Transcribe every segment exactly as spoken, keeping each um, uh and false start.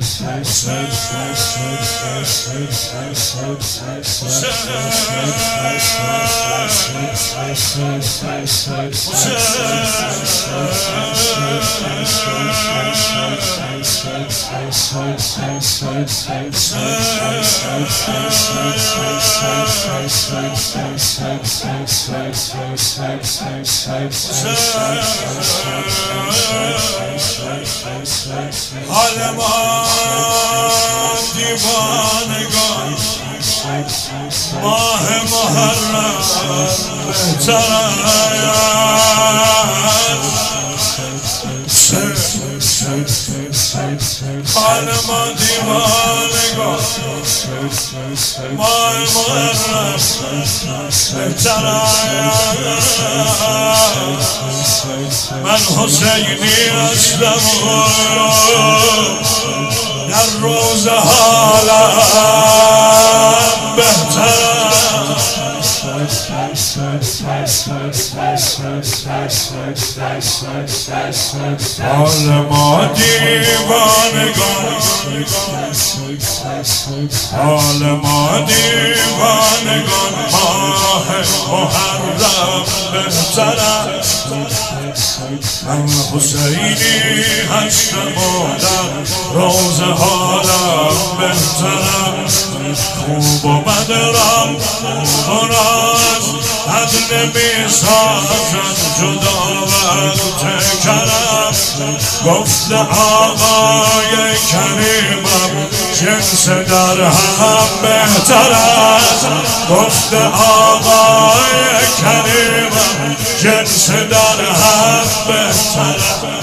حال ما دیوانگان ماه محرم بهتر حال ما دیوانگان ماه محرم بهتر من حسینی هستم در روز حالم بهتر حال ما دیوانگان حال ما دیوانگان ماه محرم بهتر من حسینی هستم و در روز حالم بهترم خوب و بدرم خوب عدل می سازد جدا وقت کرم گفت آقای کریمم جنس در هم بهتر است گفت آقای کریمم جنس در هم بهتر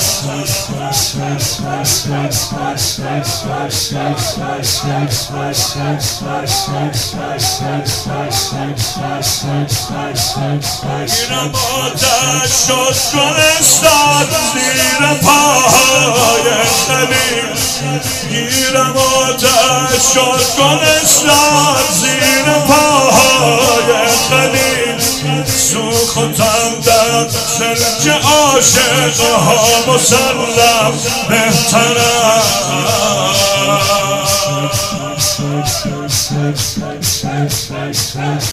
گیرم آتش شد گلستان زیر پاهای خلیل گیرم آتش شد گلستان زیر پاهای خلیل سوختم در سلک عاشقها مسلم بهترم